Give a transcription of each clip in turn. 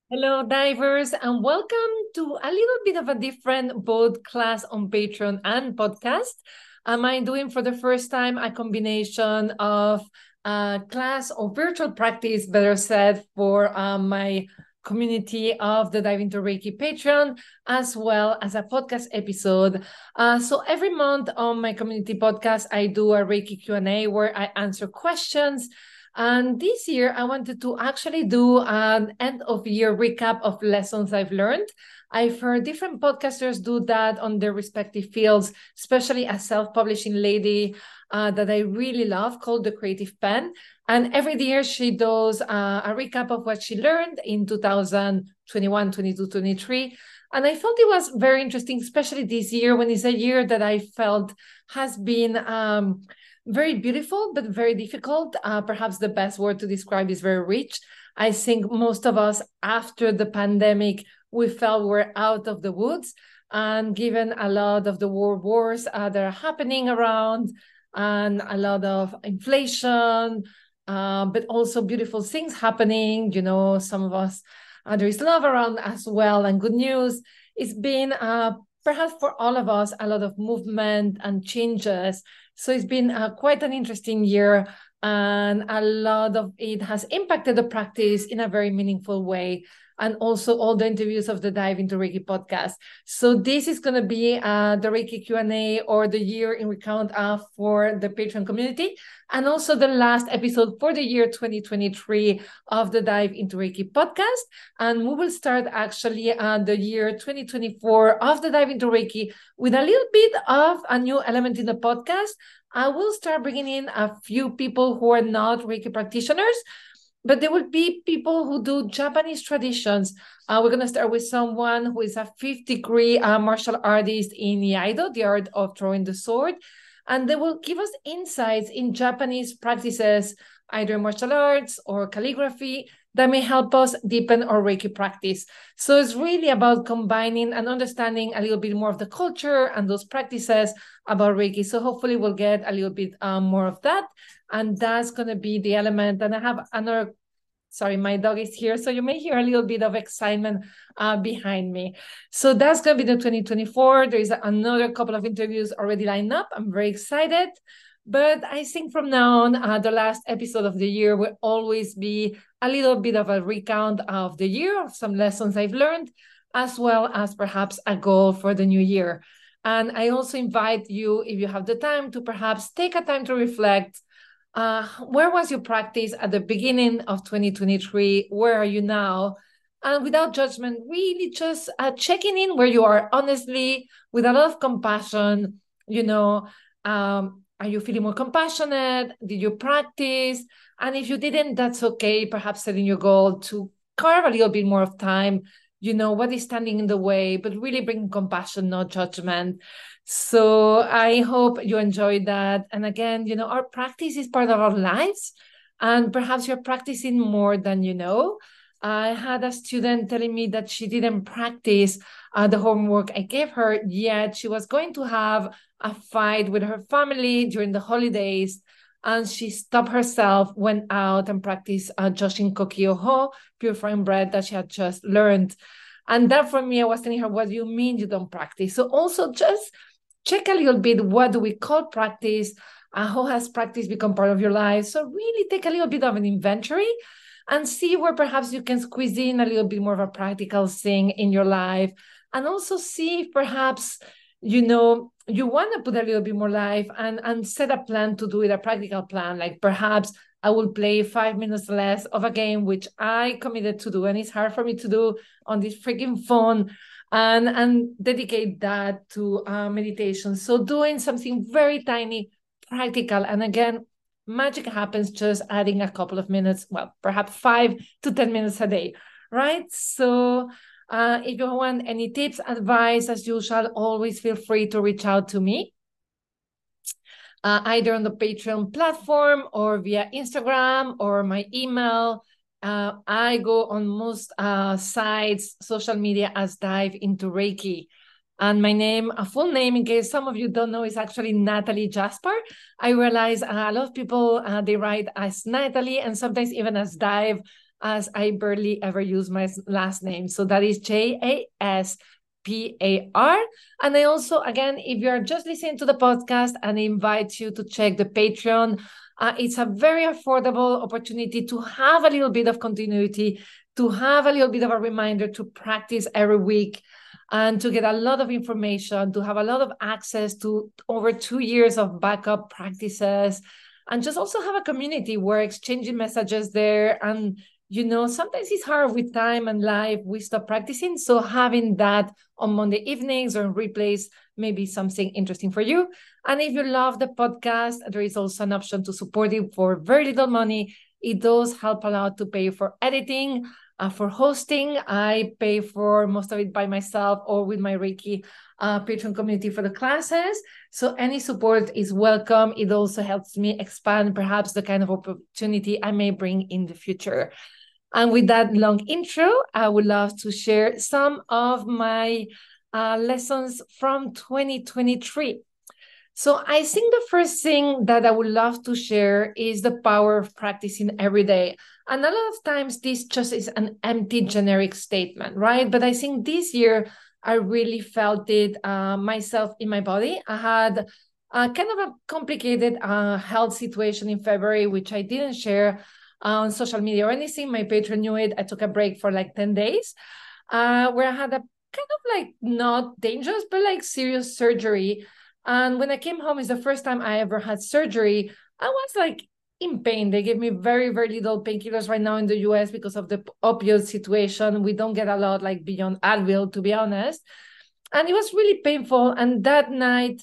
Hello, divers, and welcome to a little bit of a different both class on Patreon and podcast. Am I doing for the first time a combination of class or virtual practice, better said, for my community of the Dive into Reiki Patreon, as well as a podcast episode. So every month on my community podcast, I do a Reiki Q&A where I answer questions. And this year, I wanted to actually do an end of year recap of lessons I've learned. I've heard different podcasters do that on their respective fields, especially a self publishing lady that I really love called The Creative Pen. And every year, she does a recap of what she learned in 2021, 22, 23. And I felt it was very interesting, especially this year when it's a year that I felt has been very beautiful, but very difficult. Perhaps the best word to describe is very rich. I think most of us, after the pandemic, we felt we're out of the woods. And given a lot of the world wars that are happening around, and a lot of inflation, but also beautiful things happening, some of us, there is love around as well, and good news. It's been perhaps for all of us a lot of movement and changes, so it's been quite an interesting year, and a lot of it has impacted the practice in a very meaningful way. And also all the interviews of the Dive into Reiki podcast. So this is going to be the Reiki Q&A or the year in recount for the Patreon community, and also the last episode for the year 2023 of the Dive into Reiki podcast. And we will start actually the year 2024 of the Dive into Reiki with a little bit of a new element in the podcast. I will start bringing in a few people who are not Reiki practitioners, but there will be people who do Japanese traditions. We're going to start with someone who is a fifth degree martial artist in Iaido, the art of throwing the sword. And they will give us insights in Japanese practices, either martial arts or calligraphy, that may help us deepen our Reiki practice. So it's really about combining and understanding a little bit more of the culture and those practices about Reiki. So hopefully we'll get a little bit more of that. And that's going to be the element. And I have another, sorry, my dog is here, so you may hear a little bit of excitement behind me. So that's going to be the 2024. There is another couple of interviews already lined up. I'm very excited. But I think from now on, the last episode of the year will always be a little bit of a recount of the year, of some lessons I've learned, as well as perhaps a goal for the new year. And I also invite you, if you have the time, to perhaps take a time to reflect. Where was your practice at the beginning of 2023? Where are you now? And without judgment, really just checking in where you are honestly, with a lot of compassion. Are you feeling more compassionate? Did you practice? And if you didn't, that's okay. Perhaps setting your goal to carve a little bit more of time, what is standing in the way, but really bring compassion, not judgment. So I hope you enjoyed that. And again, our practice is part of our lives, and perhaps you're practicing more than you know. I had a student telling me that she didn't practice the homework I gave her, yet she was going to have a fight with her family during the holidays. And she stopped herself, went out and practiced Joshin Kokioho, purifying breath that she had just learned. And that for me, I was telling her, what do you mean you don't practice? So also just check a little bit, what do we call practice? How has practice become part of your life? So really take a little bit of an inventory and see where perhaps you can squeeze in a little bit more of a practical thing in your life. And also see if perhaps, you want to put a little bit more life and set a plan to do it, a practical plan. Like perhaps I will play 5 minutes less of a game, which I committed to do. And it's hard for me to do on this freaking phone, and dedicate that to meditation. So doing something very tiny, practical. And again, magic happens just adding a couple of minutes, well, perhaps 5 to 10 minutes a day, right? So if you want any tips, advice, as usual, always feel free to reach out to me, either on the Patreon platform or via Instagram or my email. I go on most sites, social media, as Dive into Reiki. And my name, a full name, in case some of you don't know, is actually Natalie Jasper. I realize a lot of people, they write as Natalie and sometimes even as Dive. as I barely ever use my last name. So that is Jaspar. And I also, again, if you're just listening to the podcast, and I invite you to check the Patreon. It's a very affordable opportunity to have a little bit of continuity, to have a little bit of a reminder to practice every week, and to get a lot of information, to have a lot of access to over 2 years of backup practices, and just also have a community where exchanging messages there. And sometimes it's hard with time and life, we stop practicing. So having that on Monday evenings or in replays may be something interesting for you. And if you love the podcast, there is also an option to support it for very little money. It does help a lot to pay for editing, for hosting. I pay for most of it by myself or with my Reiki Patreon community for the classes. So any support is welcome. It also helps me expand perhaps the kind of opportunity I may bring in the future. And with that long intro, I would love to share some of my lessons from 2023. So I think the first thing that I would love to share is the power of practicing every day. And a lot of times this just is an empty generic statement, right? But I think this year I really felt it myself in my body. I had kind of a complicated health situation in February, which I didn't share on social media or anything. My patron knew it. I took a break for like 10 days where I had a kind of like not dangerous, but like serious surgery. And when I came home, it's the first time I ever had surgery. I was like in pain. They gave me very, very little painkillers right now in the US because of the opioid situation. We don't get a lot like beyond Advil, to be honest. And it was really painful. And that night,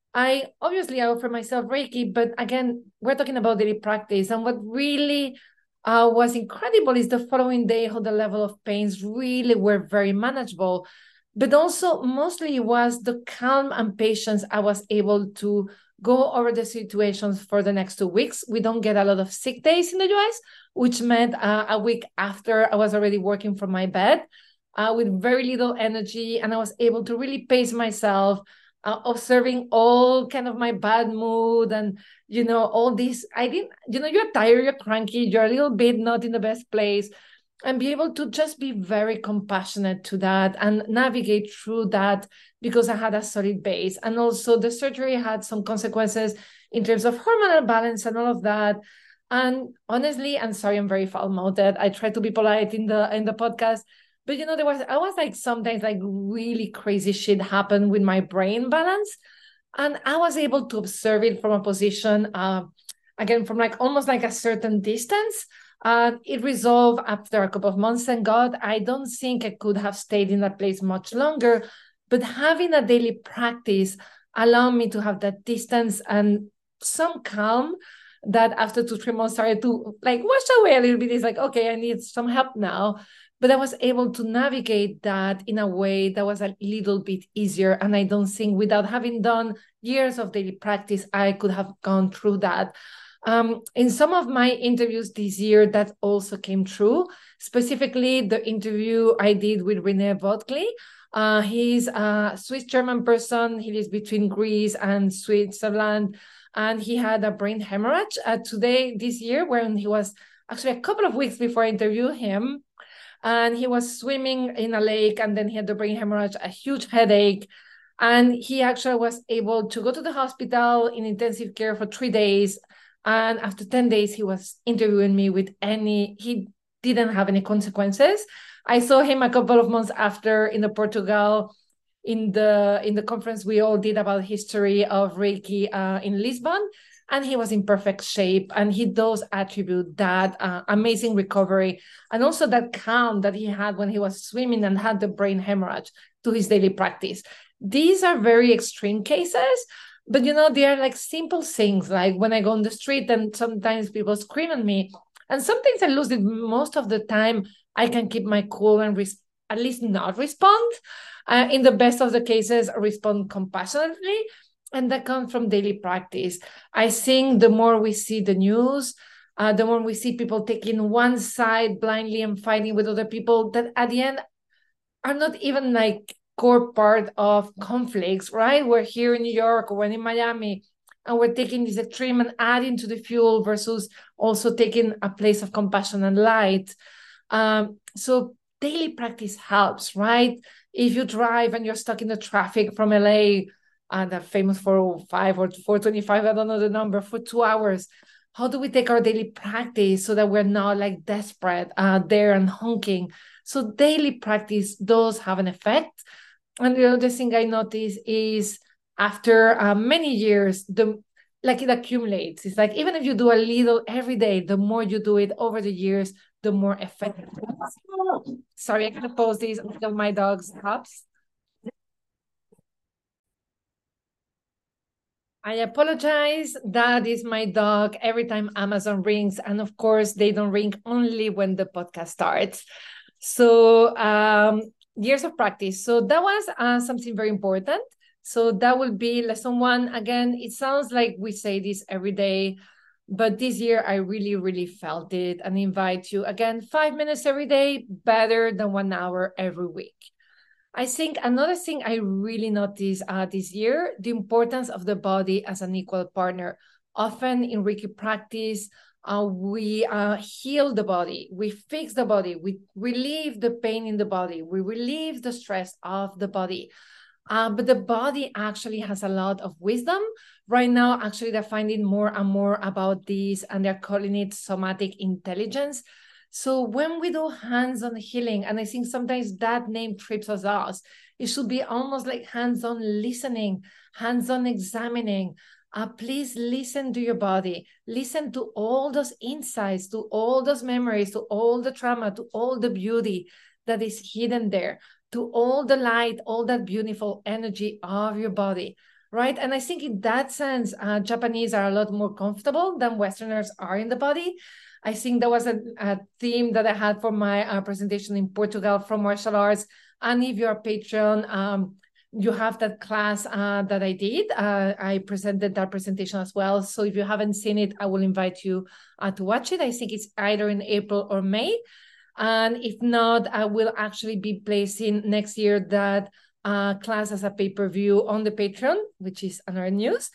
I offered myself Reiki, but again, we're talking about daily practice. And what really was incredible is the following day, how the level of pains really were very manageable. But also, mostly it was the calm and patience I was able to go over the situations for the next 2 weeks. We don't get a lot of sick days in the US, which meant a week after I was already working from my bed with very little energy. And I was able to really pace myself, observing all kind of my bad mood and, all this. You're tired, you're cranky, you're a little bit not in the best place, and be able to just be very compassionate to that and navigate through that because I had a solid base. And also the surgery had some consequences in terms of hormonal balance and all of that. And honestly, I'm sorry, I'm very foul-mouthed. I try to be polite in the podcast, but I was like sometimes like really crazy shit happened with my brain balance. And I was able to observe it from a position, again, from like almost like a certain distance. It resolved after a couple of months, and God, I don't think I could have stayed in that place much longer. But having a daily practice allowed me to have that distance and some calm that after 2-3 months started to like wash away a little bit. It's like, okay, I need some help now. But I was able to navigate that in a way that was a little bit easier. And I don't think without having done years of daily practice, I could have gone through that. In some of my interviews this year, that also came true. Specifically, the interview I did with René Vodkley. He's a Swiss-German person. He lives between Greece and Switzerland. And he had a brain hemorrhage this year, when he was actually a couple of weeks before I interviewed him. And he was swimming in a lake, and then he had the brain hemorrhage, a huge headache. And he actually was able to go to the hospital in intensive care for 3 days. And after 10 days, he was interviewing me he didn't have any consequences. I saw him a couple of months after in Portugal, in the conference we all did about history of Reiki in Lisbon. And he was in perfect shape. And he does attribute that amazing recovery and also that calm that he had when he was swimming and had the brain hemorrhage to his daily practice. These are very extreme cases, but they are like simple things, like when I go on the street and sometimes people scream at me, and sometimes I lose it. Most of the time, I can keep my cool and at least not respond. In the best of the cases, respond compassionately. And that comes from daily practice. I think the more we see the news, the more we see people taking one side blindly and fighting with other people that at the end are not even like core part of conflicts, right? We're here in New York or we're in Miami, and we're taking this extreme and adding to the fuel versus also taking a place of compassion and light. So daily practice helps, right? If you drive and you're stuck in the traffic from LA, that famous 405 or 425, I don't know the number, for 2 hours, how do we take our daily practice so that we're not like desperate there and honking? So daily practice does have an effect. And the other thing I notice is after many years, the like it accumulates. It's like even if you do a little every day, the more you do it over the years, the more effective. Sorry, I gotta pause this until my dog stops. I apologize. That is my dog. Every time Amazon rings, and of course, they don't ring only when the podcast starts. So, years of practice. So, that was something very important. So, that will be lesson one. Again, it sounds like we say this every day, but this year I really, really felt it and invite you again, 5 minutes every day, better than 1 hour every week. I think another thing I really noticed this year, the importance of the body as an equal partner. Often in Reiki practice, we heal the body, we fix the body, we relieve the pain in the body, we relieve the stress of the body. But the body actually has a lot of wisdom. Right now, actually, they're finding more and more about this, and they're calling it somatic intelligence. So when we do hands-on healing, and I think sometimes that name trips us up, it should be almost like hands-on listening, hands-on examining. Please listen to your body. Listen to all those insights, to all those memories, to all the trauma, to all the beauty that is hidden there, to all the light, all that beautiful energy of your body, right? And I think in that sense, Japanese are a lot more comfortable than Westerners are in the body. I think that was a theme that I had for my presentation in Portugal from martial arts. And if you're a patron, you have that class that I did. I presented that presentation as well. So if you haven't seen it, I will invite you to watch it. I think it's either in April or May. And if not, I will actually be placing next year that class as a pay-per-view on the Patreon, which is another news.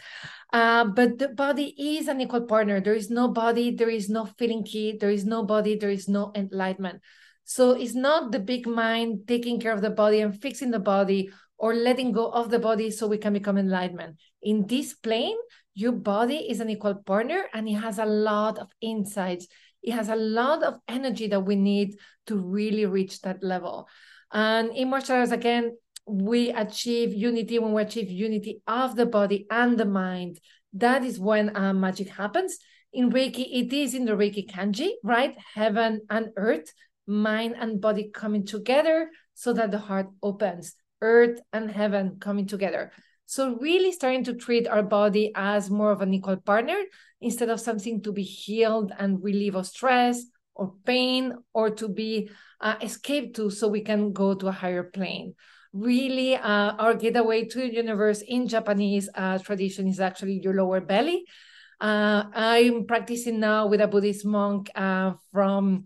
But the body is an equal partner. There is no body, there is no feeling key, there is no body, there is no enlightenment. So it's not the big mind taking care of the body and fixing the body or letting go of the body so we can become enlightenment. In this plane, your body is an equal partner and it has a lot of insights. It has a lot of energy that we need to really reach that level. And in martial arts, again, we achieve unity when we achieve unity of the body and the mind. That is when magic happens. In Reiki, it is in the Reiki kanji, right? Heaven and earth, mind and body coming together so that the heart opens. Earth and heaven coming together. So really starting to treat our body as more of an equal partner instead of something to be healed and relieve of stress or pain or to be escaped to so we can go to a higher plane. Really, our getaway to the universe in Japanese tradition is actually your lower belly. I'm practicing now with a Buddhist monk from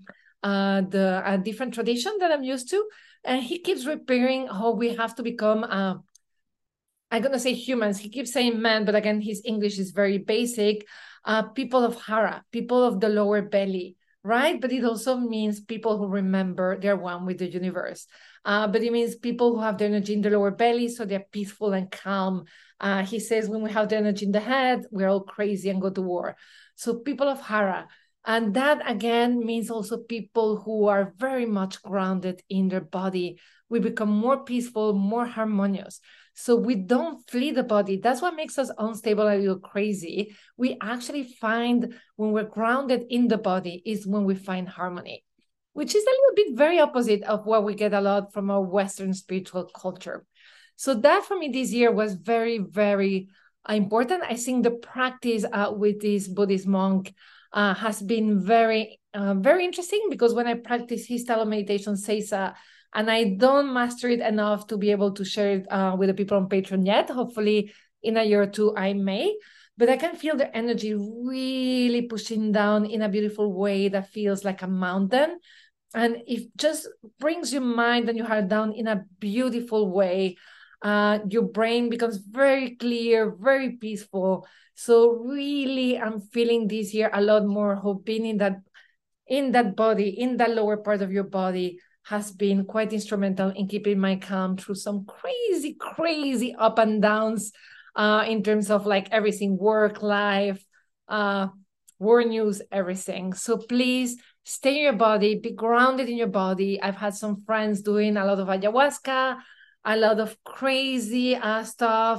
a different tradition that I'm used to. And he keeps repairing how we have to become I'm going to say humans. He keeps saying man, but again, his English is very basic. People of Hara, people of the lower belly, right? But it also means people who remember they're one with the universe. But it means people who have the energy in the lower belly, so they're peaceful and calm. He says when we have the energy in the head, we're all crazy and go to war. So people of Hara. And that again means also people who are very much grounded in their body. We become more peaceful, more harmonious. So we don't flee the body. That's what makes us unstable and a little crazy. We actually find when we're grounded in the body is when we find harmony, which is a little bit very opposite of what we get a lot from our Western spiritual culture. So that for me this year was very, very important. I think the practice with this Buddhist monk has been very, very interesting because when I practice his style of meditation, Seiza, and I don't master it enough to be able to share it with the people on Patreon yet. Hopefully in a year or two, I may. But I can feel the energy really pushing down in a beautiful way that feels like a mountain. And it just brings your mind and your heart down in a beautiful way. Your brain becomes very clear, very peaceful. So really, I'm feeling this year a lot more hoping in that in that body, in that lower part of your body, has been quite instrumental in keeping my calm through some crazy up and downs in terms of like everything, work, life, war news, everything. So please stay in your body, be grounded in your body. I've had some friends doing a lot of ayahuasca, a lot of crazy stuff.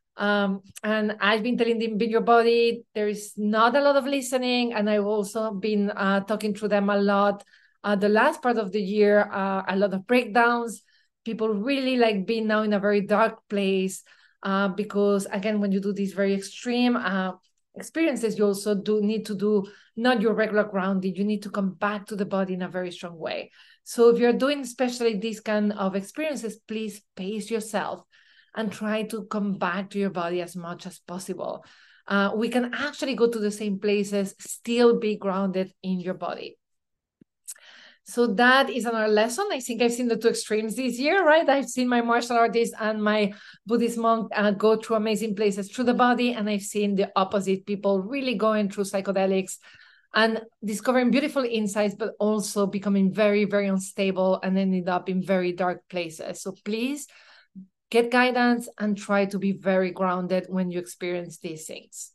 And I've been telling them, be in your body. There is not a lot of listening. And I've also been talking to them a lot. The last part of the year, a lot of breakdowns. People really like being now in a very dark place because, again, when you do these very extreme experiences, you also do need to do not your regular grounding. You need to come back to the body in a very strong way. So if you're doing especially these kind of experiences, please pace yourself and try to come back to your body as much as possible. We can actually go to the same places, still be grounded in your body. So that is another lesson. I think I've seen the two extremes this year, right? I've seen my martial artist and my Buddhist monk go through amazing places through the body. And I've seen the opposite, people really going through psychedelics and discovering beautiful insights, but also becoming very, very unstable and ended up in very dark places. So please get guidance and try to be very grounded when you experience these things.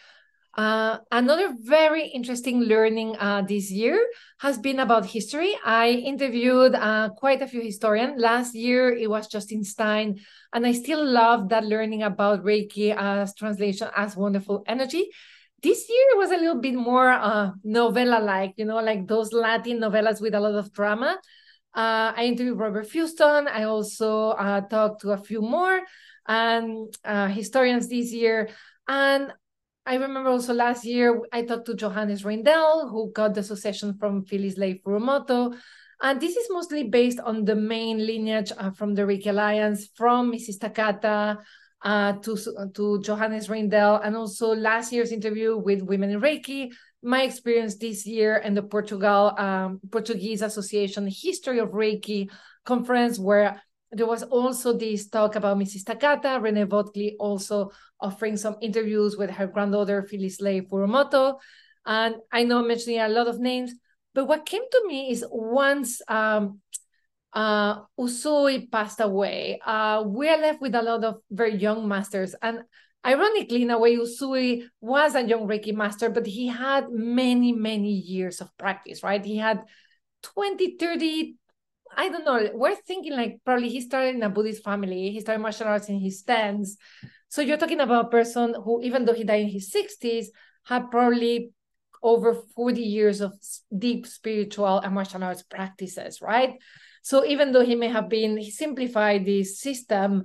Another very interesting learning this year has been about history. I interviewed quite a few historians. Last year, it was Justin Stein, and I still love that learning about Reiki as translation as wonderful energy. This year was a little bit more novella-like, like those Latin novellas with a lot of drama. I interviewed Robert Fuston. I also talked to a few more historians this year. And I remember also last year, I talked to Johannes Reindel, who got the succession from Phyllis Leigh Furumoto. And this is mostly based on the main lineage from the Reiki Alliance, from Mrs. Takata to Johannes Reindel, and also last year's interview with Women in Reiki, my experience this year in the Portuguese Association History of Reiki conference, where there was also this talk about Mrs. Takata, Renee Votley also offering some interviews with her granddaughter, Phyllis Leigh Furumoto. And I know I'm mentioning a lot of names, but what came to me is once Usui passed away, we are left with a lot of very young masters. And ironically, in a way, Usui was a young Reiki master, but he had many, many years of practice, right? He had 20, 30, I don't know. We're thinking like probably he started in a Buddhist family. He started martial arts in his 10s. So you're talking about a person who, even though he died in his 60s, had probably over 40 years of deep spiritual and martial arts practices, right? So even though he simplified this system,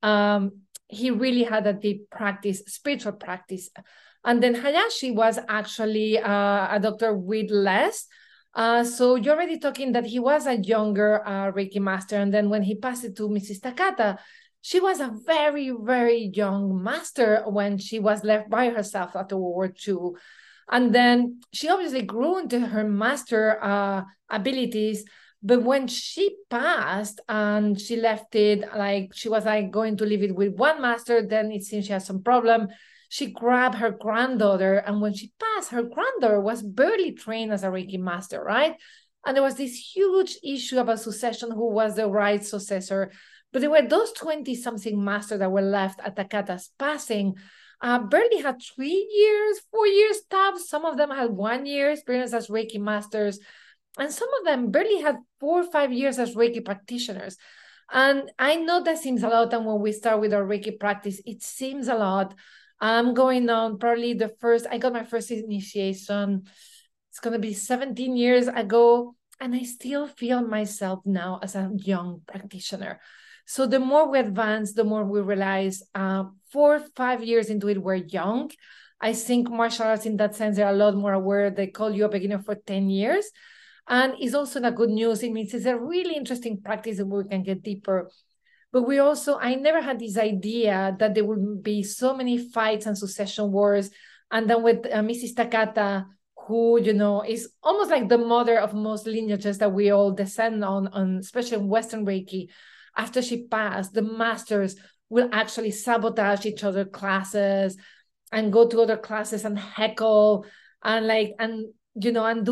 he really had a deep practice, spiritual practice. And then Hayashi was actually a doctor with less. So you're already talking that he was a younger Reiki master. And then when he passed it to Mrs. Takata, she was a very, very young master when she was left by herself after World War II. And then she obviously grew into her master abilities. But when she passed and she left it, like she was like going to leave it with one master, then it seems she had some problem. She grabbed her granddaughter, and when she passed, her granddaughter was barely trained as a Reiki master, right? And there was this huge issue about succession, who was the right successor. But there were those 20-something masters that were left at Takata's passing, barely had 3 years, 4 years tops. Some of them had 1 year experience as Reiki masters. And some of them barely had 4 or 5 years as Reiki practitioners. And I know that seems a lot. And when we start with our Reiki practice, it seems a lot. I'm going on probably I got my first initiation. It's going to be 17 years ago. And I still feel myself now as a young practitioner. So the more we advance, the more we realize 4 or 5 years into it, we're young. I think martial arts in that sense, they're a lot more aware. They call you a beginner for 10 years. And it's also not good news. It means it's a really interesting practice that we can get deeper. But I never had this idea that there would be so many fights and succession wars. And then with Mrs. Takata, who, is almost like the mother of most lineages that we all descend on especially in Western Reiki. After she passed, the masters will actually sabotage each other's classes and go to other classes and heckle and do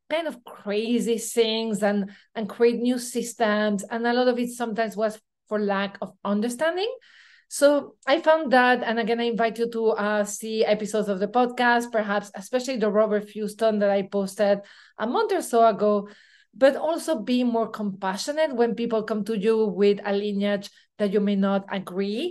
kind of crazy things and create new systems. And a lot of it sometimes was for lack of understanding. So I found that, and again, I invite you to see episodes of the podcast, perhaps especially the Robert Houston that I posted a month or so ago, but also be more compassionate when people come to you with a lineage that you may not agree.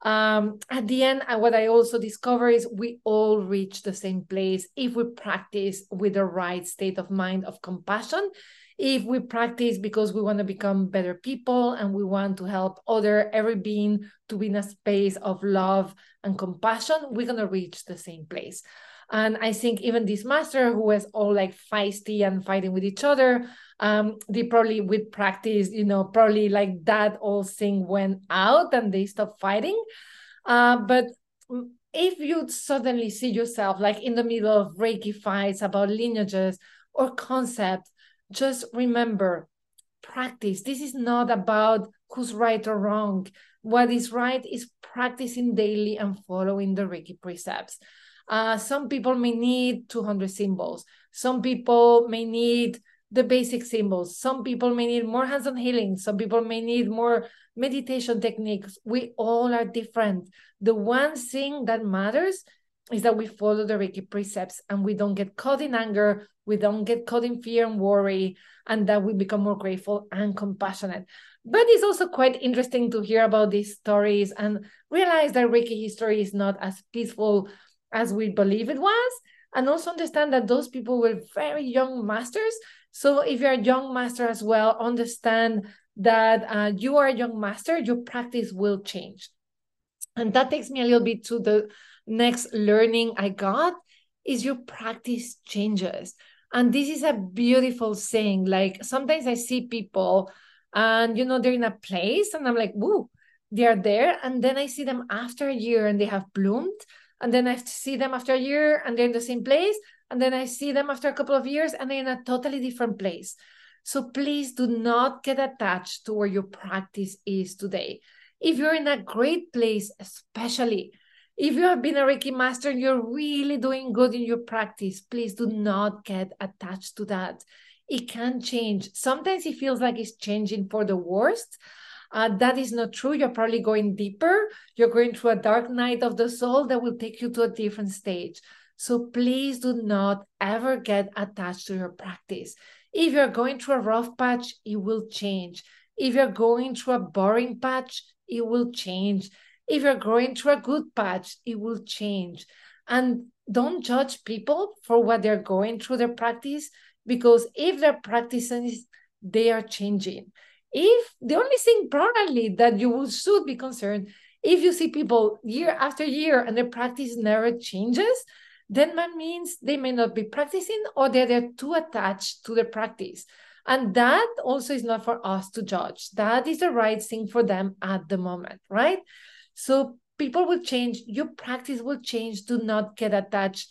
At the end, what I also discover is we all reach the same place if we practice with the right state of mind of compassion. If we practice because we want to become better people and we want to help every being to be in a space of love and compassion, we're going to reach the same place. And I think even this master who was all like feisty and fighting with each other, they probably with practice, probably like that whole thing went out and they stopped fighting. But if you suddenly see yourself like in the middle of Reiki fights about lineages or concepts, just remember, practice. This is not about who's right or wrong. What is right is practicing daily and following the Reiki precepts. Some people may need 200 symbols. Some people may need the basic symbols. Some people may need more hands-on healing. Some people may need more meditation techniques. We all are different. The one thing that matters is that we follow the Reiki precepts and we don't get caught in anger. We don't get caught in fear and worry, and that we become more grateful and compassionate. But it's also quite interesting to hear about these stories and realize that Reiki history is not as peaceful as we believe it was, and also understand that those people were very young masters. So if you're a young master as well, understand that you are a young master, your practice will change. And that takes me a little bit to the next learning I got is your practice changes. And this is a beautiful thing. Like sometimes I see people and, they're in a place and I'm like, woo, they are there. And then I see them after a year and they have bloomed. And then I see them after a year and they're in the same place. And then I see them after a couple of years and they're in a totally different place. So please do not get attached to where your practice is today. If you're in a great place, especially if you have been a Reiki master and you're really doing good in your practice, please do not get attached to that. It can change. Sometimes it feels like it's changing for the worst. That is not true. You're probably going deeper. You're going through a dark night of the soul that will take you to a different stage. So please do not ever get attached to your practice. If you're going through a rough patch, it will change. If you're going through a boring patch, it will change. If you're going through a good patch, it will change. And don't judge people for what they're going through their practice, because if their practices, they are changing. If the only thing probably that you should be concerned, if you see people year after year and their practice never changes, then that means they may not be practicing or they're too attached to the practice. And that also is not for us to judge. That is the right thing for them at the moment, right? So people will change, your practice will change. Do not get attached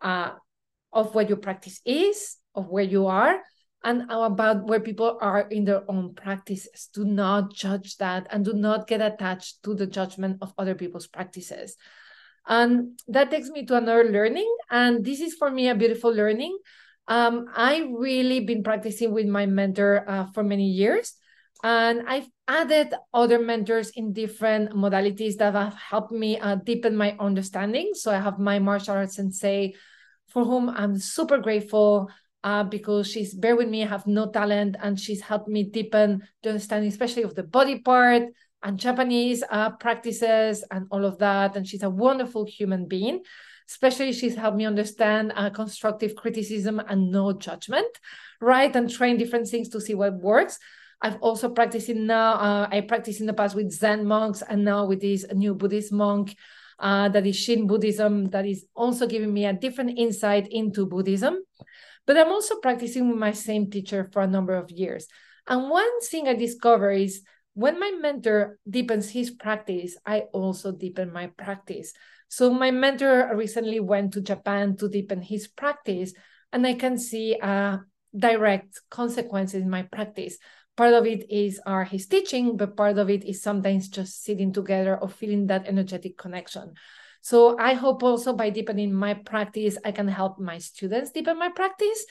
of what your practice is, of where you are, and about where people are in their own practices. Do not judge that and do not get attached to the judgment of other people's practices. And that takes me to another learning. And this is for me a beautiful learning. I really been practicing with my mentor for many years. And I've added other mentors in different modalities that have helped me deepen my understanding. So I have my martial arts sensei, for whom I'm super grateful because she's bare with me. I have no talent, and she's helped me deepen the understanding, especially of the body part and Japanese practices and all of that. And she's a wonderful human being. Especially, she's helped me understand constructive criticism and no judgment, right? And trying different things to see what works. I've also practiced now. I practiced in the past with Zen monks, and now with this new Buddhist monk that is Shin Buddhism, that is also giving me a different insight into Buddhism. But I'm also practicing with my same teacher for a number of years. And one thing I discovered is when my mentor deepens his practice, I also deepen my practice. So my mentor recently went to Japan to deepen his practice, and I can see direct consequences in my practice. Part of it is his teaching, but part of it is sometimes just sitting together or feeling that energetic connection. So I hope also by deepening my practice, I can help my students deepen my practice.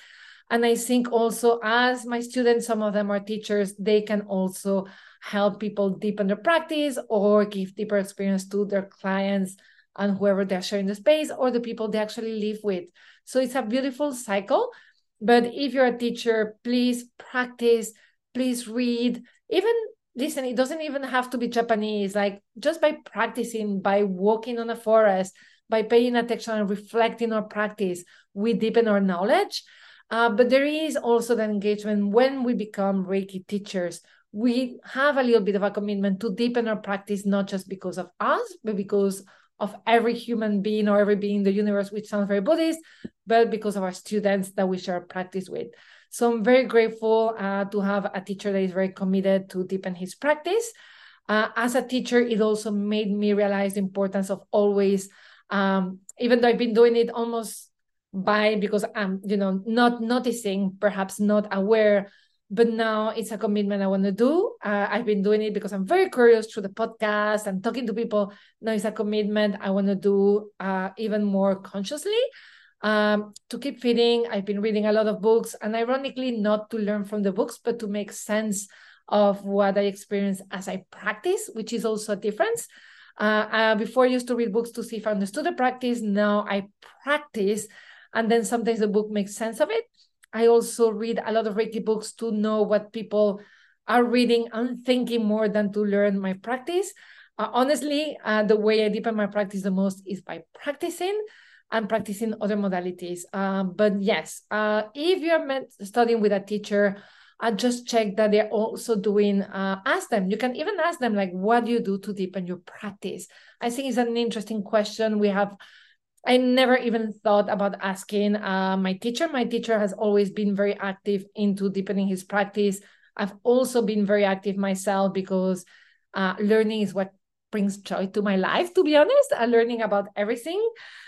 And I think also as my students, some of them are teachers, they can also help people deepen their practice or give deeper experience to their clients and whoever they're sharing the space or the people they actually live with. So it's a beautiful cycle. But if you're a teacher, please practice, please read. Even listen, it doesn't even have to be Japanese. Like just by practicing, by walking on a forest, by paying attention and reflecting our practice, we deepen our knowledge. But there is also the engagement when we become Reiki teachers. We have a little bit of a commitment to deepen our practice, not just because of us, but because of every human being or every being in the universe, which sounds very Buddhist, but because of our students that we share practice with. So I'm very grateful to have a teacher that is very committed to deepen his practice. As a teacher, it also made me realize the importance of always, even though I've been doing it almost because I'm, not noticing, perhaps not aware, but now it's a commitment I want to do. I've been doing it because I'm very curious through the podcast and talking to people. Now it's a commitment I want to do even more consciously. To keep feeding, I've been reading a lot of books, and ironically, not to learn from the books, but to make sense of what I experience as I practice, which is also a difference. Before I used to read books to see if I understood the practice. Now I practice, and then sometimes the book makes sense of it. I also read a lot of Reiki books to know what people are reading and thinking more than to learn my practice. Honestly, the way I deepen my practice the most is by practicing and practicing other modalities. But yes, if you're studying with a teacher, just check that they're also doing, ask them. You can even ask them, like, what do you do to deepen your practice? I think it's an interesting question. I never even thought about asking my teacher. My teacher has always been very active into deepening his practice. I've also been very active myself because learning is what brings joy to my life, to be honest, learning about everything.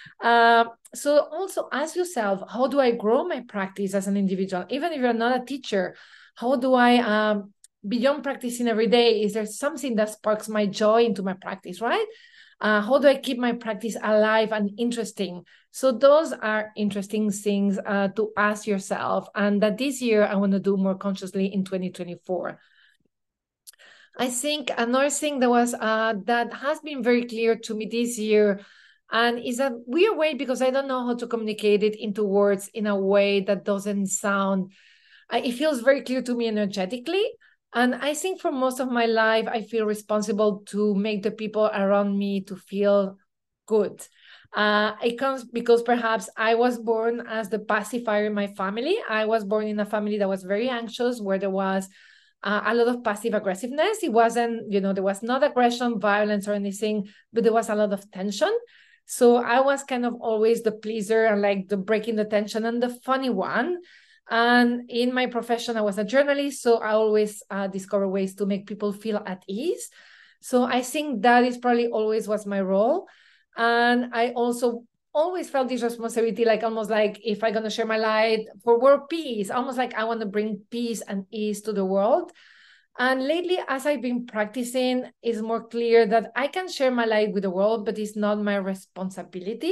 So also ask yourself, how do I grow my practice as an individual? Even if you're not a teacher, how do I, beyond practicing every day, is there something that sparks my joy into my practice, right? How do I keep my practice alive and interesting? So those are interesting things to ask yourself, and that this year I want to do more consciously in 2024. I think another thing that has been very clear to me this year, and is a weird way because I don't know how to communicate it into words in a way that doesn't sound. It feels very clear to me energetically. And I think for most of my life, I feel responsible to make the people around me to feel good. It comes because perhaps I was born as the pacifier in my family. I was born in a family that was very anxious, where there was a lot of passive aggressiveness. It wasn't, there was not aggression, violence, or anything, but there was a lot of tension. So I was kind of always the pleaser and like the breaking the tension and the funny one. And in my profession, I was a journalist, so I always discover ways to make people feel at ease. So I think that is probably always was my role. And I also always felt this responsibility, like almost like if I'm going to share my light for world peace, almost like I want to bring peace and ease to the world. And lately, as I've been practicing, it's more clear that I can share my light with the world, but it's not my responsibility.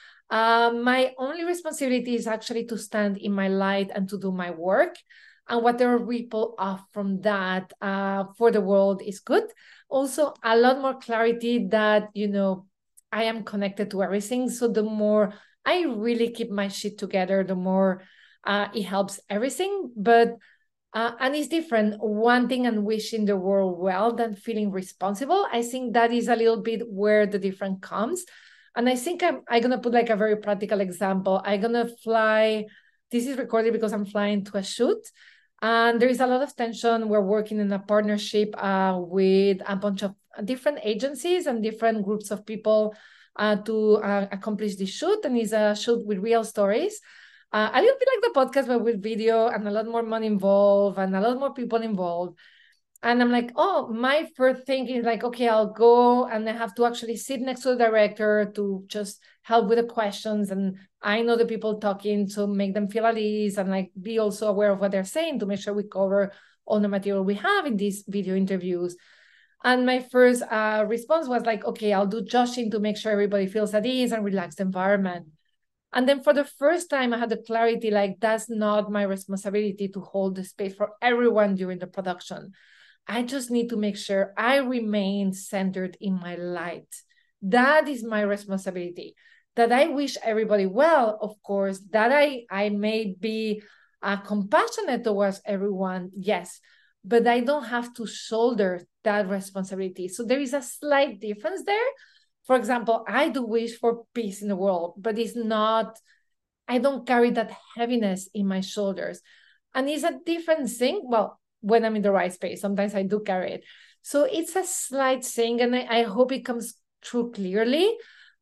My only responsibility is actually to stand in my light and to do my work. And whatever ripple off from that for the world is good. Also, a lot more clarity that, I am connected to everything. So the more I really keep my shit together, the more it helps everything. But and it's different wanting and wishing the world well than feeling responsible. I think that is a little bit where the difference comes. And I think I'm going to put like a very practical example. I'm going to fly. This is recorded because I'm flying to a shoot. And there is a lot of tension. We're working in a partnership with a bunch of different agencies and different groups of people to accomplish this shoot. And it's a shoot with real stories. A little bit like the podcast, but with video and a lot more money involved and a lot more people involved. And I'm like, oh, my first thing is like, okay, I'll go and I have to actually sit next to the director to just help with the questions. And I know the people talking, so make them feel at ease and like be also aware of what they're saying to make sure we cover all the material we have in these video interviews. And my first response was like, okay, I'll do joshing to make sure everybody feels at ease and relaxed environment. And then for the first time, I had the clarity, like, that's not my responsibility to hold the space for everyone during the production. I just need to make sure I remain centered in my light. That is my responsibility. That I wish everybody well, of course, that I may be compassionate towards everyone, yes, but I don't have to shoulder that responsibility. So there is a slight difference there. For example, I do wish for peace in the world, but it's not, I don't carry that heaviness in my shoulders. And it's a different thing. Well, when I'm in the right space, sometimes I do carry it. So it's a slight thing, and I hope it comes through clearly.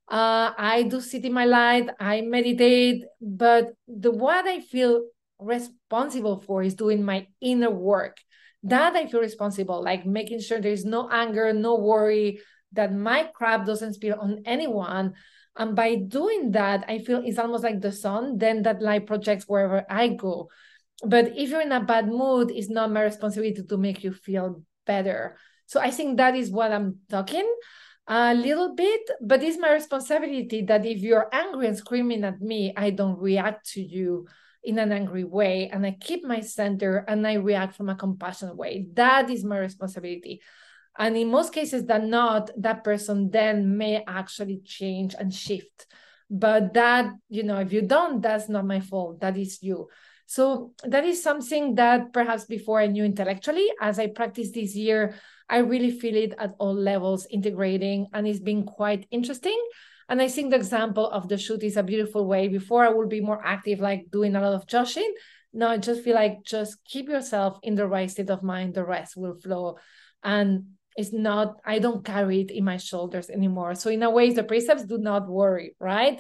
I do sit in my light, I meditate, but what I feel responsible for is doing my inner work. That I feel responsible, like making sure there's no anger, no worry, that my crap doesn't spill on anyone. And by doing that, I feel it's almost like the sun, then that light projects wherever I go. But if you're in a bad mood, it's not my responsibility to make you feel better. So I think that is what I'm talking a little bit, but it's my responsibility that if you're angry and screaming at me, I don't react to you in an angry way, and I keep my center and I react from a compassionate way. That is my responsibility. And in most cases than not, that person then may actually change and shift. But that, if you don't, that's not my fault. That is you. So that is something that perhaps before I knew intellectually. As I practice this year, I really feel it at all levels integrating, and it's been quite interesting. And I think the example of the shoot is a beautiful way. Before I would be more active, like doing a lot of joshing. Now I just feel like just keep yourself in the right state of mind. The rest will flow. And it's not, I don't carry it in my shoulders anymore. So in a way, the precepts do not worry, right?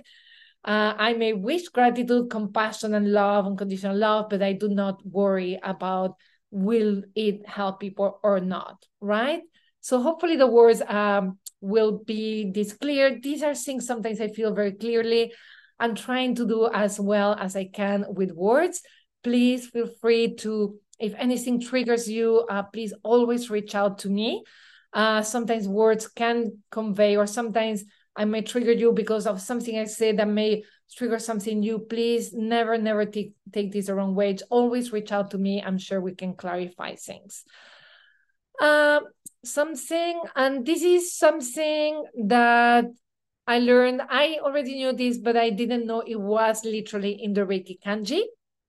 I may wish gratitude, compassion, and love, unconditional love, but I do not worry about will it help people or not, right? So hopefully the words will be this clear. These are things sometimes I feel very clearly. I'm trying to do as well as I can with words. Please feel free to, if anything triggers you, please always reach out to me. Sometimes words can convey, or sometimes I may trigger you because of something I said that may trigger something new. Please never take this the wrong way. Always reach out to me. I'm sure we can clarify things. And this is something that I learned. I already knew this, but I didn't know it was literally in the Reiki Kanji.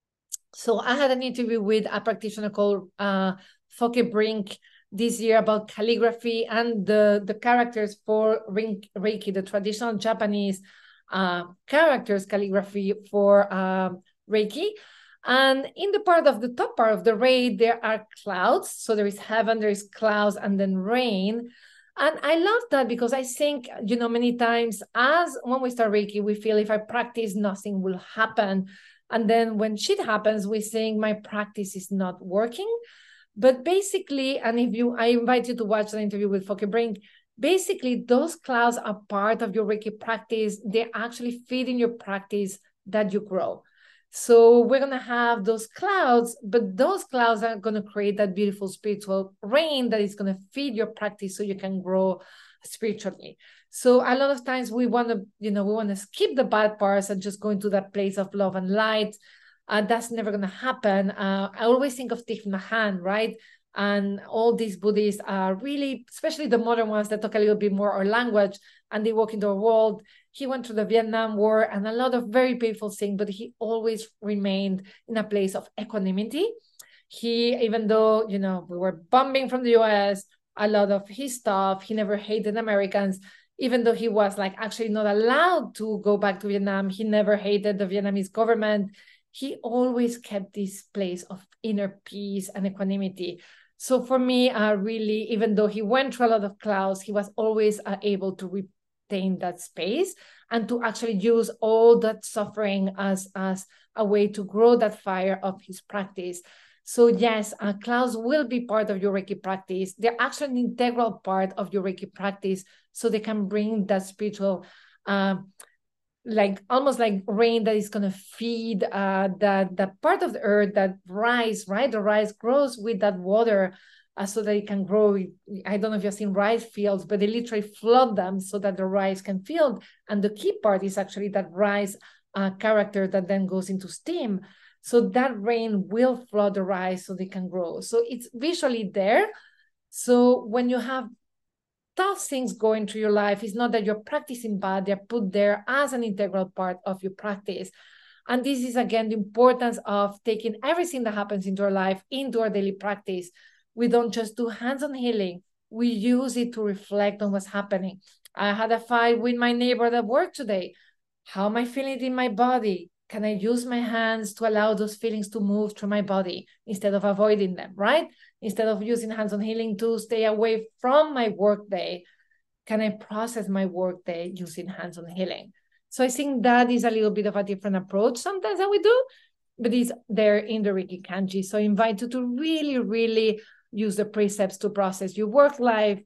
So I had an interview with a practitioner called Foke Brink this year about calligraphy and the characters for Reiki, the traditional Japanese characters calligraphy for Reiki. And in the top part of the ray, there are clouds. So there is heaven, there is clouds, and then rain. And I love that because I think, many times when we start Reiki, we feel if I practice, nothing will happen. And then when shit happens, we think my practice is not working. But basically, and I invite you to watch the interview with Foke Brink, basically those clouds are part of your Reiki practice. They actually feed in your practice that you grow. So we're going to have those clouds, but those clouds are going to create that beautiful spiritual rain that is going to feed your practice so you can grow spiritually. So a lot of times we want to skip the bad parts and just go into that place of love and light. That's never going to happen. I always think of Thich Nhat Hanh, right? And all these Buddhists are really, especially the modern ones that talk a little bit more our language and they walk into our world. He went through the Vietnam War and a lot of very painful things, but he always remained in a place of equanimity. Even though, we were bombing from the US, a lot of his stuff, he never hated Americans. Even though he was actually not allowed to go back to Vietnam, he never hated the Vietnamese government. He always kept this place of inner peace and equanimity. So for me, really, even though he went through a lot of clouds, he was always able to retain that space and to actually use all that suffering as a way to grow that fire of his practice. So yes, clouds will be part of your Reiki practice. They're actually an integral part of your Reiki practice, so they can bring that spiritual almost like rain that is going to feed that part of the earth, that rice, right? The rice grows with that water so that it can grow. I don't know if you've seen rice fields, but they literally flood them so that the rice can field. And the key part is actually that rice character that then goes into steam. So that rain will flood the rice so they can grow. So it's visually there. So when you have tough things going through your life, it's not that you're practicing bad, they're put there as an integral part of your practice. And this is, again, the importance of taking everything that happens into our life into our daily practice. We don't just do hands-on healing. We use it to reflect on what's happening. I had a fight with my neighbor at work today. How am I feeling it in my body? Can I use my hands to allow those feelings to move through my body instead of avoiding them, right? Instead of using hands-on healing to stay away from my work day, can I process my work day using hands-on healing? So I think that is a little bit of a different approach sometimes that we do, but it's there in the Reiki Kanji. So I invite you to really, really use the precepts to process your work life.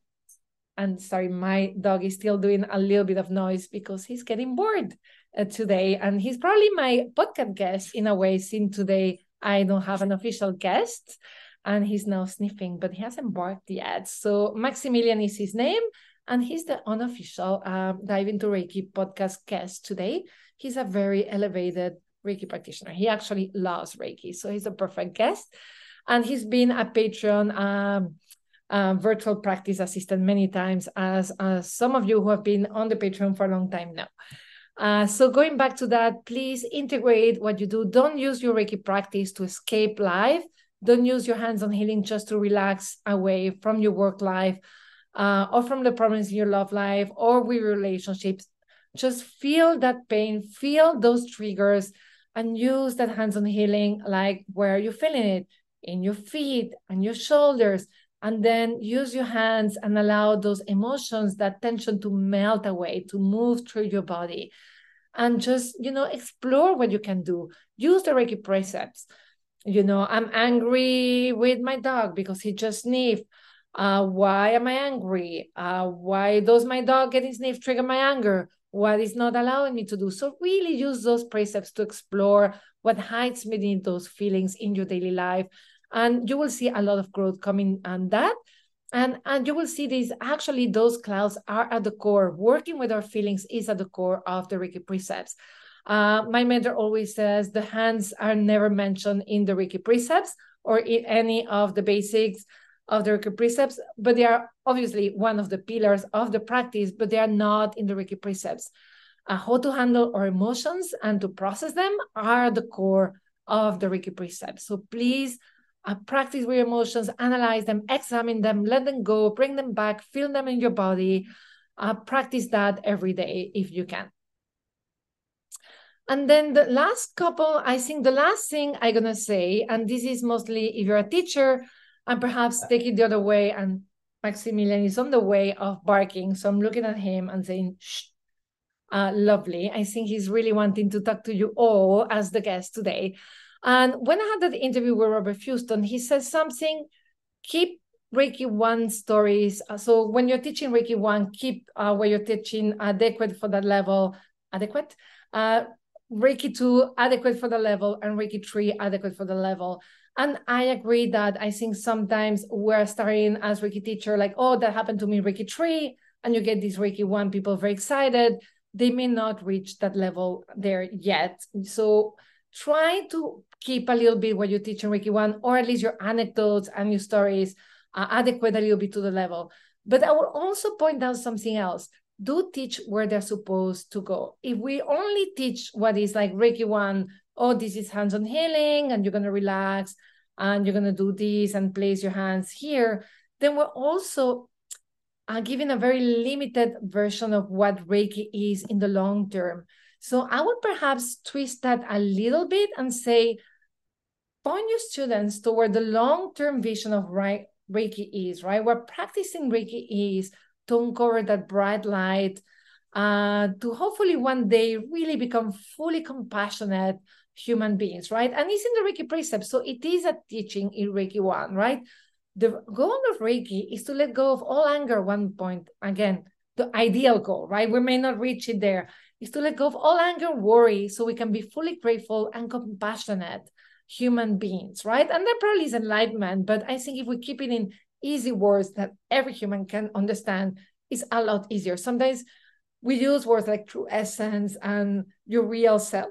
And sorry, my dog is still doing a little bit of noise because he's getting bored today. And he's probably my podcast guest in a way, since today I don't have an official guest. And he's now sniffing, but he hasn't barked yet. So Maximilian is his name. And he's the unofficial Dive into Reiki podcast guest today. He's a very elevated Reiki practitioner. He actually loves Reiki. So he's a perfect guest. And he's been a Patreon virtual practice assistant many times, as some of you who have been on the Patreon for a long time now. So going back to that, please integrate what you do. Don't use your Reiki practice to escape life. Don't use your hands-on healing just to relax away from your work life. Or from the problems in your love life or with relationships. Just feel that pain, feel those triggers, and use that hands-on healing, like where are you feeling it? In your feet and your shoulders. And then use your hands and allow those emotions, that tension to melt away, to move through your body. And just, explore what you can do. Use the Reiki precepts. I'm angry with my dog because he just sniffed. Why am I angry? Why does my dog getting sniffed trigger my anger? What is not allowing me to do? So really use those precepts to explore what hides beneath those feelings in your daily life. And you will see a lot of growth coming on that. And you will see those clouds are at the core. Working with our feelings is at the core of the Reiki precepts. My mentor always says the hands are never mentioned in the Reiki precepts or in any of the basics of the Reiki precepts, but they are obviously one of the pillars of the practice, but they are not in the Reiki precepts. How to handle our emotions and to process them are the core of the Reiki precepts. So please practice with your emotions, analyze them, examine them, let them go, bring them back, feel them in your body. Practice that every day if you can. And then the last thing I'm going to say, and this is mostly if you're a teacher, and perhaps take it the other way, and Maximilian is on the way of barking. So I'm looking at him and saying, shh, lovely. I think he's really wanting to talk to you all as the guest today. And when I had that interview with Robert Fuston, he says something, keep Reiki 1 stories. So when you're teaching Reiki 1, keep where you're teaching adequate for that level, Reiki 2, adequate for the level, and Reiki 3, adequate for the level. And I agree that I think sometimes we're starting as Reiki teacher, like, oh, that happened to me Reiki 3, and you get these Reiki 1 people very excited. They may not reach that level there yet. So try to keep a little bit what you teach in Reiki 1, or at least your anecdotes and your stories adequate a little bit to the level. But I will also point out something else. Do teach where they're supposed to go. If we only teach what is like Reiki 1, oh, this is hands-on healing, and you're going to relax, and you're going to do this and place your hands here, then we're also giving a very limited version of what Reiki is in the long term. So I would perhaps twist that a little bit and say, point your students toward the long-term vision of Reiki is, right? We're practicing Reiki is to uncover that bright light, to hopefully one day really become fully compassionate human beings, right? And it's in the Reiki precepts, so it is a teaching in Reiki 1, right? The goal of Reiki is to let go of all anger at one point. Again, the ideal goal, right? We may not reach it there, is to let go of all anger, worry, so we can be fully grateful and compassionate human beings, right? And that probably is enlightenment, but I think if we keep it in easy words that every human can understand, it's a lot easier. Sometimes we use words like true essence and your real self,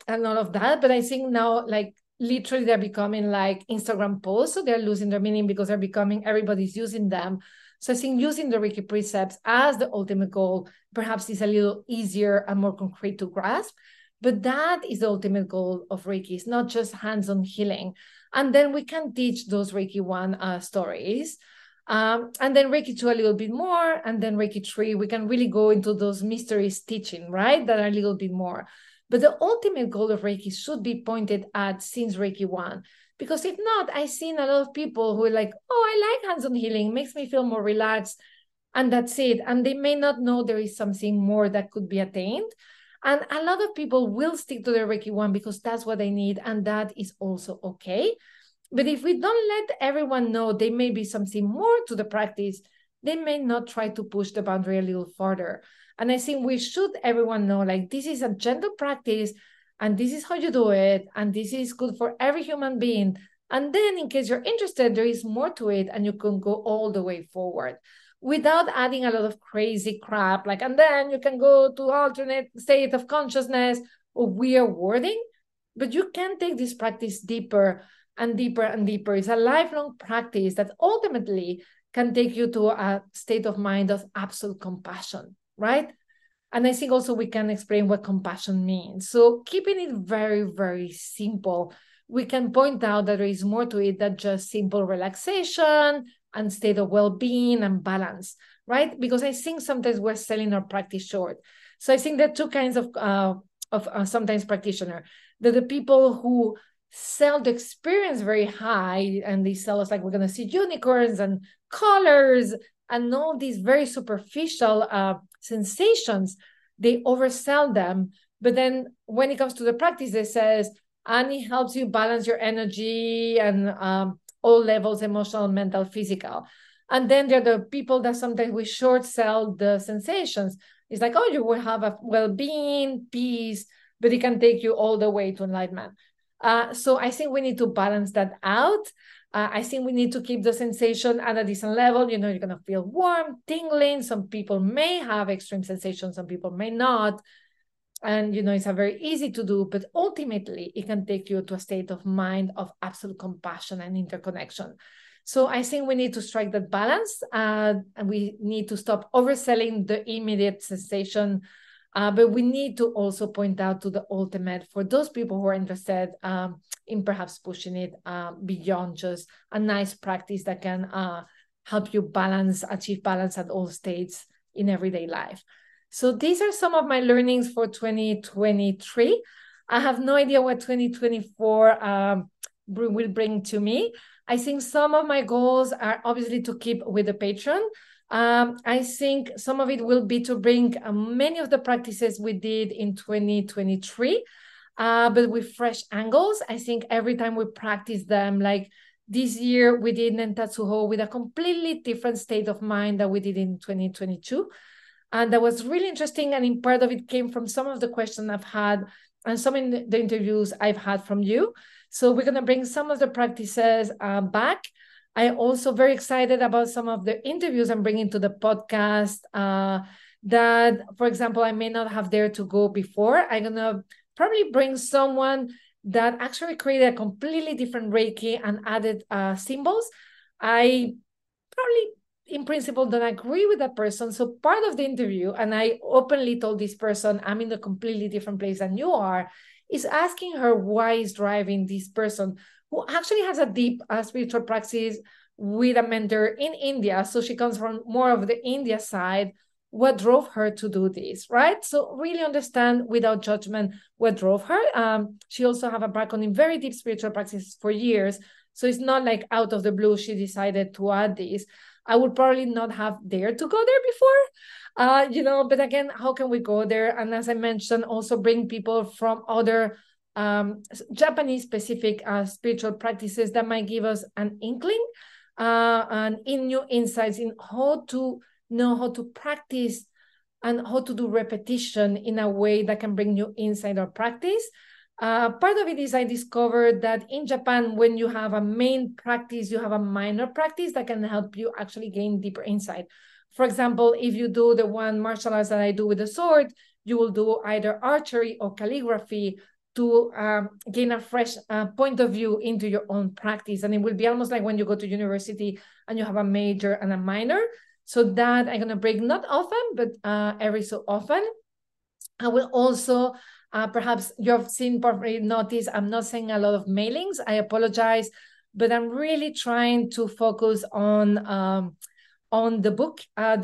and all of that. But I think now, like, literally they're becoming like Instagram posts. So they're losing their meaning because they're becoming, everybody's using them. So I think using the Reiki precepts as the ultimate goal perhaps is a little easier and more concrete to grasp. But that is the ultimate goal of Reiki. It's not just hands-on healing. And then we can teach those Reiki 1 stories. And then Reiki 2 a little bit more. And then Reiki 3, we can really go into those mysteries teaching, right? That are a little bit more. But the ultimate goal of Reiki should be pointed at since Reiki 1. Because if not, I've seen a lot of people who are like, oh, I like hands-on healing, makes me feel more relaxed. And that's it. And they may not know there is something more that could be attained. And a lot of people will stick to their Reiki 1 because that's what they need. And that is also okay. But if we don't let everyone know there may be something more to the practice, they may not try to push the boundary a little further. And I think we should everyone know, like, this is a gentle practice and this is how you do it. And this is good for every human being. And then in case you're interested, there is more to it and you can go all the way forward without adding a lot of crazy crap. Like, and then you can go to alternate state of consciousness or weird wording, but you can take this practice deeper and deeper and deeper. It's a lifelong practice that ultimately can take you to a state of mind of absolute compassion, right? And I think also we can explain what compassion means. So keeping it very, very simple, we can point out that there is more to it than just simple relaxation and state of well-being and balance, right? Because I think sometimes we're selling our practice short. So I think there are 2 kinds of sometimes practitioner. There are the people who sell the experience very high and they sell us like we're going to see unicorns and colors and all these very superficial sensations. They oversell them. But then when it comes to the practice, it says, and it helps you balance your energy and all levels, emotional, mental, physical. And then there are the people that sometimes we short sell the sensations. It's like, oh, you will have a well-being, peace, but it can take you all the way to enlightenment. So I think we need to balance that out. I think we need to keep the sensation at a decent level. You know, you're going to feel warm, tingling. Some people may have extreme sensations, some people may not. And, you know, it's a very easy to do, but ultimately it can take you to a state of mind of absolute compassion and interconnection. So I think we need to strike that balance and we need to stop overselling the immediate sensation. But we need to also point out to the ultimate for those people who are interested in perhaps pushing it beyond just a nice practice that can help you achieve balance at all states in everyday life. So these are some of my learnings for 2023. I have no idea what 2024 will bring to me. I think some of my goals are obviously to keep with the Patreon. I think some of it will be to bring many of the practices we did in 2023, but with fresh angles. I think every time we practice them, like this year we did Nentatsuho with a completely different state of mind than we did in 2022. And that was really interesting. And in part of it came from some of the questions I've had and some in the interviews I've had from you. So we're going to bring some of the practices back. I'm also very excited about some of the interviews I'm bringing to the podcast that, for example, I may not have dared to go before. I'm going to probably bring someone that actually created a completely different Reiki and added symbols. I probably in principle don't agree with that person. So part of the interview, and I openly told this person, I'm in a completely different place than you are, is asking her why is driving this person who actually has a deep spiritual practice with a mentor in India. So she comes from more of the India side. What drove her to do this, right? So really understand without judgment what drove her. She also have a background in very deep spiritual practices for years. So it's not like out of the blue, she decided to add this. I would probably not have dared to go there before, but again, how can we go there? And as I mentioned, also bring people from other Japanese specific spiritual practices that might give us an inkling and in new insights in how to know how to practice and how to do repetition in a way that can bring new insight or practice. Part of it is I discovered that in Japan, when you have a main practice, you have a minor practice that can help you actually gain deeper insight. For example, if you do the one martial arts that I do with the sword, you will do either archery or calligraphy to gain a fresh point of view into your own practice. And it will be almost like when you go to university and you have a major and a minor. So that I'm going to break not often, but every so often. I will also, perhaps you've seen, probably noticed, I'm not saying a lot of mailings. I apologize, but I'm really trying to focus on the book,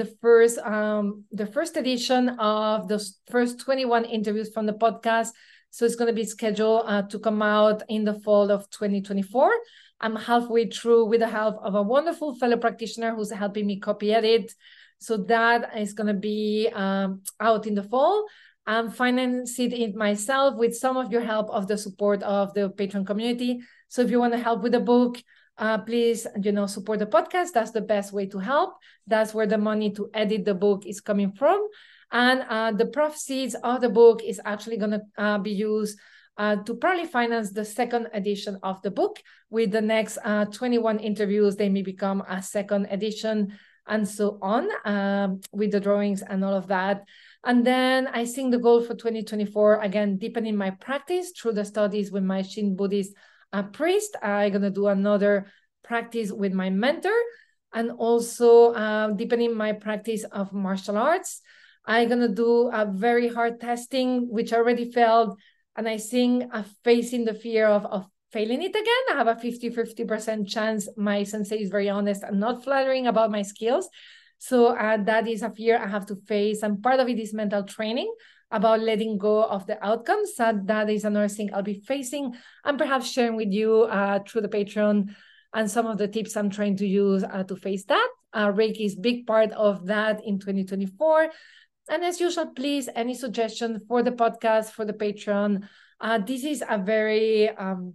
the first edition of the first 21 interviews from the podcast. So it's going to be scheduled to come out in the fall of 2024. I'm halfway through with the help of a wonderful fellow practitioner who's helping me copy edit. So that is going to be out in the fall. I'm financing it myself with some of your help, of the support of the Patreon community. So if you want to help with the book, please, support the podcast. That's the best way to help. That's where the money to edit the book is coming from. And the proceeds of the book is actually going to be used to probably finance the second edition of the book. With the next 21 interviews, they may become a second edition and so on, with the drawings and all of that. And then I think the goal for 2024, again, deepening my practice through the studies with my Shin Buddhist priest. I'm going to do another practice with my mentor, and also deepening my practice of martial arts. I'm going to do a very hard testing, which I already failed. And I think I'm facing the fear of failing it again. I have a 50% chance. My sensei is very honest and not flattering about my skills. So that is a fear I have to face. And part of it is mental training about letting go of the outcomes. That is another thing I'll be facing and perhaps sharing with you through the Patreon and some of the tips I'm trying to use to face that. Reiki is a big part of that in 2024. And as usual, please, any suggestion for the podcast, for the Patreon. This is a very,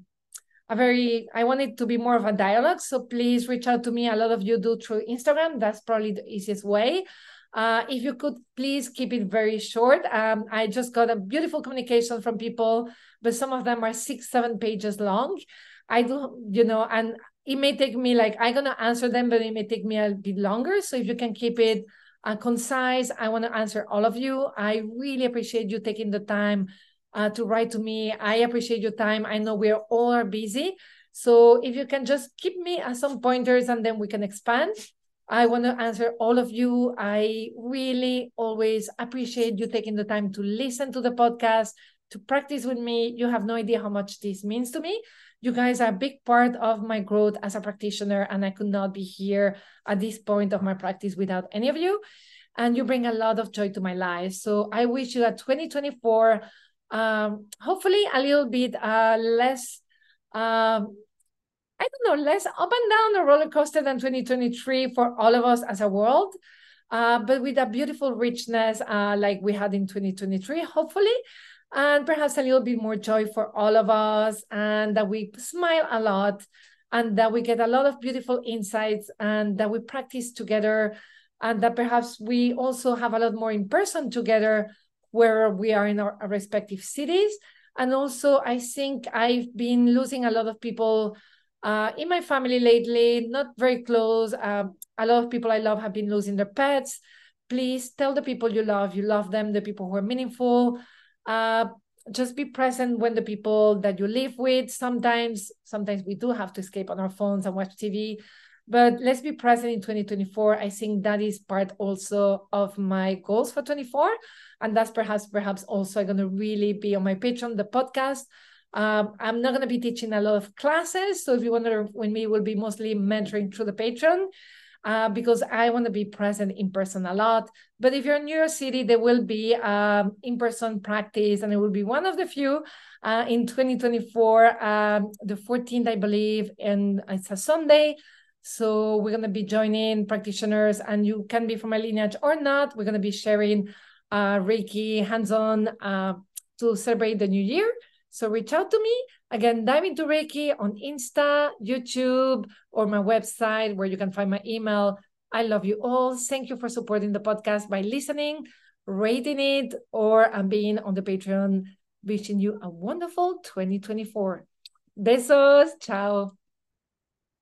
I want it to be more of a dialogue. So please reach out to me. A lot of you do through Instagram. That's probably the easiest way. If you could please keep it very short. I just got a beautiful communication from people, but some of them are 6-7 pages long. I do, and it may take me I'm going to answer them, but it may take me a bit longer. So if you can keep it concise, I want to answer all of you. I really appreciate you taking the time to write to me. I appreciate your time. I know we all are busy. So if you can just keep me some pointers and then we can expand. I want to answer all of you. I really always appreciate you taking the time to listen to the podcast, to practice with me. You have no idea how much this means to me. You guys are a big part of my growth as a practitioner, and I could not be here at this point of my practice without any of you. And you bring a lot of joy to my life. So I wish you a 2024, hopefully a little bit less, less up and down the roller coaster than 2023 for all of us as a world, but with a beautiful richness like we had in 2023, hopefully. And perhaps a little bit more joy for all of us, and that we smile a lot, and that we get a lot of beautiful insights, and that we practice together, and that perhaps we also have a lot more in person together where we are in our respective cities. And also, I think I've been losing a lot of people in my family lately, not very close. A lot of people I love have been losing their pets. Please tell the people you love them, the people who are meaningful. Just be present when the people that you live with. Sometimes we do have to escape on our phones and watch TV, but let's be present in 2024. I think that is part also of my goals for 24. And that's perhaps also going to really be on my Patreon, the podcast. I'm not going to be teaching a lot of classes. So if you wonder with me, will be mostly mentoring through the Patreon. Because I want to be present in person a lot. But if you're in New York City, there will be in-person practice, and it will be one of the few in 2024, the 14th, I believe, and it's a Sunday. So we're going to be joining practitioners, and you can be from my lineage or not. We're going to be sharing Reiki hands-on to celebrate the new year. So reach out to me. Again, dive into Reiki on Insta, YouTube, or my website where you can find my email. I love you all. Thank you for supporting the podcast by listening, rating it, or being on the Patreon. Wishing you a wonderful 2024. Besos. Ciao.